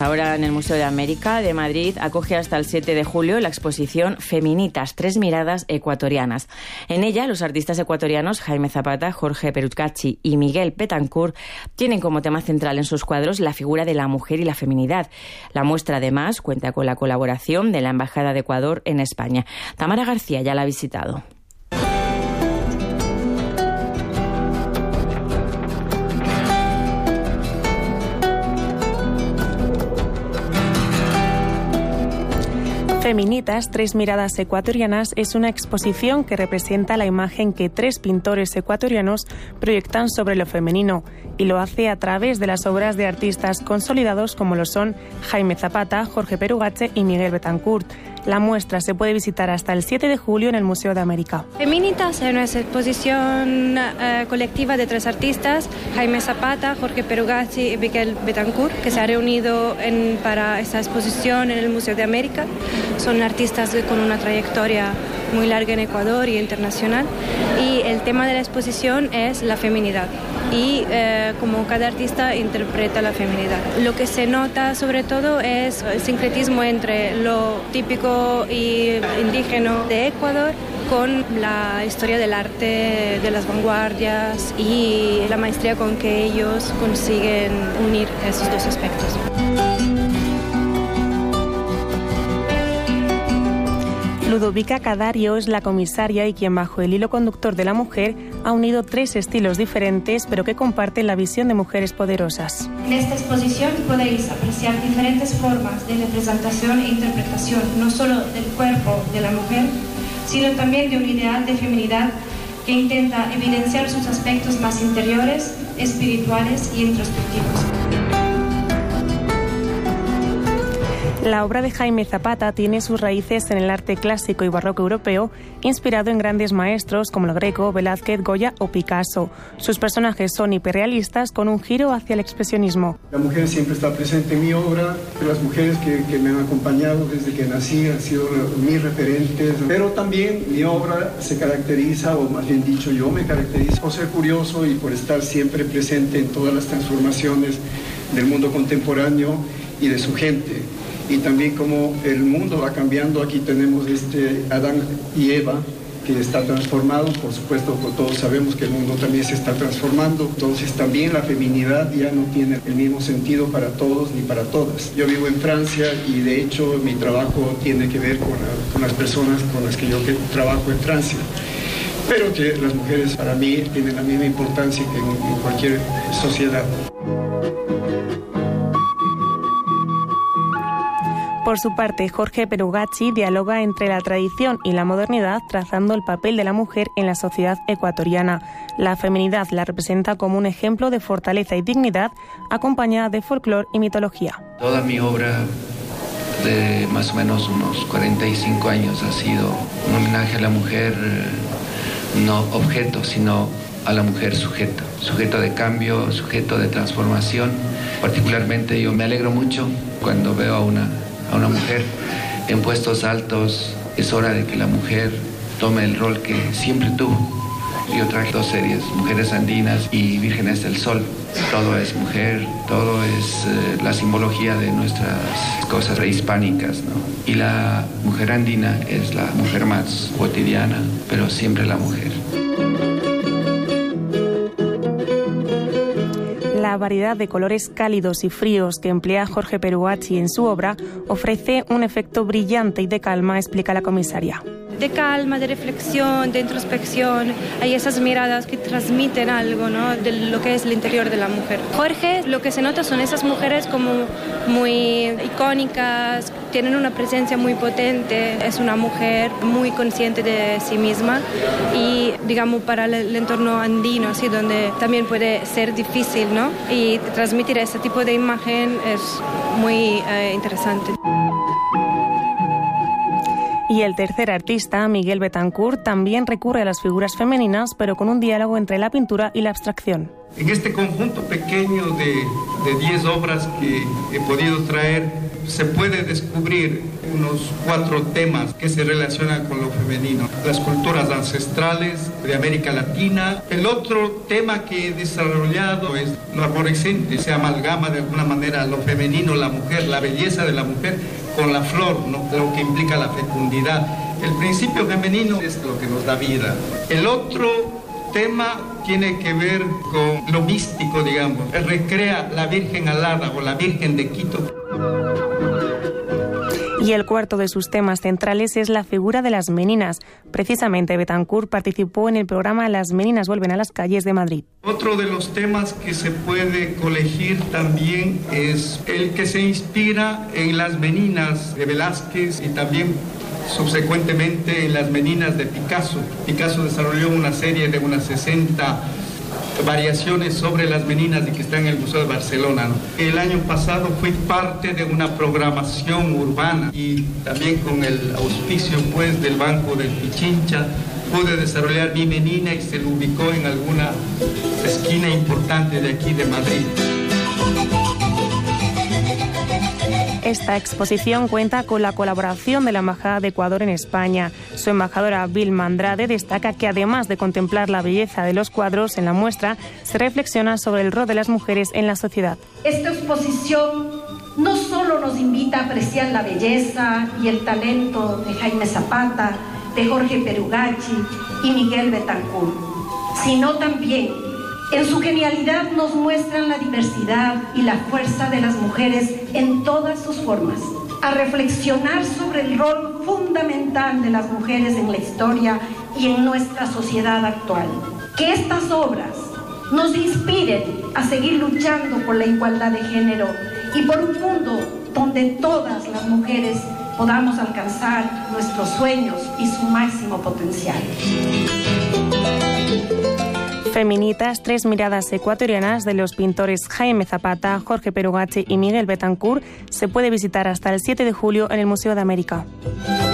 ahora en el Museo de América de Madrid, acoge hasta el 7 de julio la exposición Feminitas, 3 miradas ecuatorianas. En ella, los artistas ecuatorianos Jaime Zapata, Jorge Perucacci y Miguel Betancourt tienen como tema central en sus cuadros la figura de la mujer y la feminidad. La muestra, además, cuenta con la colaboración de la Embajada de Ecuador en España. Tamara García ya la ha visitado. Feminitas, 3 miradas ecuatorianas es una exposición que representa la imagen que 3 pintores ecuatorianos proyectan sobre lo femenino y lo hace a través de las obras de artistas consolidados como lo son Jaime Zapata, Jorge Perucacci y Miguel Betancourt. La muestra se puede visitar hasta el 7 de julio en el Museo de América. Feminitas es una exposición colectiva de 3 artistas, Jaime Zapata, Jorge Perucacci y Miguel Betancourt, que se ha reunido para esta exposición en el Museo de América. Son artistas con una trayectoria muy larga en Ecuador y internacional. Y el tema de la exposición es la feminidad. Y como cada artista interpreta la feminidad. Lo que se nota sobre todo es el sincretismo entre lo típico y indígena de Ecuador con la historia del arte, de las vanguardias y la maestría con que ellos consiguen unir esos dos aspectos. Ludovica Cadario es la comisaria y quien, bajo el hilo conductor de la mujer, ha unido 3 estilos diferentes pero que comparten la visión de mujeres poderosas. En esta exposición podéis apreciar diferentes formas de representación e interpretación, no solo del cuerpo de la mujer, sino también de un ideal de feminidad que intenta evidenciar sus aspectos más interiores, espirituales y introspectivos. La obra de Jaime Zapata tiene sus raíces en el arte clásico y barroco europeo, inspirado en grandes maestros como el Greco, Velázquez, Goya o Picasso. Sus personajes son hiperrealistas con un giro hacia el expresionismo. La mujer siempre está presente en mi obra, las mujeres que me han acompañado desde que nací han sido mis referentes, pero también mi obra se caracteriza, o más bien dicho yo me caracterizo por ser curioso y por estar siempre presente en todas las transformaciones del mundo contemporáneo y de su gente. Y también como el mundo va cambiando, aquí tenemos Adán y Eva, que está transformado, por supuesto, todos sabemos que el mundo también se está transformando, entonces también la feminidad ya no tiene el mismo sentido para todos ni para todas. Yo vivo en Francia y de hecho mi trabajo tiene que ver con las personas con las que yo trabajo en Francia, pero que las mujeres para mí tienen la misma importancia que en cualquier sociedad. Por su parte, Jorge Perucacci dialoga entre la tradición y la modernidad, trazando el papel de la mujer en la sociedad ecuatoriana. La feminidad la representa como un ejemplo de fortaleza y dignidad, acompañada de folclore y mitología. Toda mi obra de más o menos unos 45 años ha sido un homenaje a la mujer, no objeto, sino a la mujer sujeto. Sujeto de cambio, sujeto de transformación. Particularmente yo me alegro mucho cuando veo a una mujer en puestos altos. Es hora de que la mujer tome el rol que siempre tuvo. Yo traje 2 series, Mujeres Andinas y Vírgenes del Sol. Todo es mujer, todo es la simbología de nuestras cosas prehispánicas, ¿no? Y la mujer andina es la mujer más cotidiana, pero siempre la mujer. La variedad de colores cálidos y fríos que emplea Jorge Perucacci en su obra ofrece un efecto brillante y de calma, explica la comisaria. De calma, de reflexión, de introspección, hay esas miradas que transmiten algo, ¿no?, de lo que es el interior de la mujer. Jorge, lo que se nota son esas mujeres como muy icónicas, tienen una presencia muy potente, es una mujer muy consciente de sí misma y, digamos, para el entorno andino, así, donde también puede ser difícil, ¿no?, y transmitir ese tipo de imagen es muy interesante. Y el tercer artista, Miguel Betancourt, también recurre a las figuras femeninas, pero con un diálogo entre la pintura y la abstracción. En este conjunto pequeño de 10 obras que he podido traer, se puede descubrir unos 4 temas que se relacionan con lo femenino. Las culturas ancestrales de América Latina. El otro tema que he desarrollado es lo arborescente. Se amalgama de alguna manera lo femenino, la mujer, la belleza de la mujer con la flor, ¿no? Lo que implica la fecundidad. El principio femenino es lo que nos da vida. El otro tema tiene que ver con lo místico, digamos. Recrea la Virgen Alada o la Virgen de Quito. Y el cuarto de sus temas centrales es la figura de las meninas. Precisamente Betancourt participó en el programa Las Meninas vuelven a las calles de Madrid. Otro de los temas que se puede colegir también es el que se inspira en las meninas de Velázquez y también subsecuentemente en las meninas de Picasso. Picasso desarrolló una serie de unas 60 variaciones sobre las meninas y que están en el Museo de Barcelona, ¿no? El año pasado fui parte de una programación urbana y también con el auspicio pues del Banco del Pichincha pude desarrollar mi menina y se lo ubicó en alguna esquina importante de aquí de Madrid. Esta exposición cuenta con la colaboración de la Embajada de Ecuador en España. Su embajadora Vilma Andrade destaca que además de contemplar la belleza de los cuadros en la muestra, se reflexiona sobre el rol de las mujeres en la sociedad. Esta exposición no solo nos invita a apreciar la belleza y el talento de Jaime Zapata, de Jorge Perugacci y Miguel Betancourt, sino también en su genialidad nos muestran la diversidad y la fuerza de las mujeres en todas sus formas, a reflexionar sobre el rol fundamental de las mujeres en la historia y en nuestra sociedad actual. Que estas obras nos inspiren a seguir luchando por la igualdad de género y por un mundo donde todas las mujeres podamos alcanzar nuestros sueños y su máximo potencial. Feminitas, 3 miradas ecuatorianas de los pintores Jaime Zapata, Jorge Perugacci y Miguel Betancourt se puede visitar hasta el 7 de julio en el Museo de América.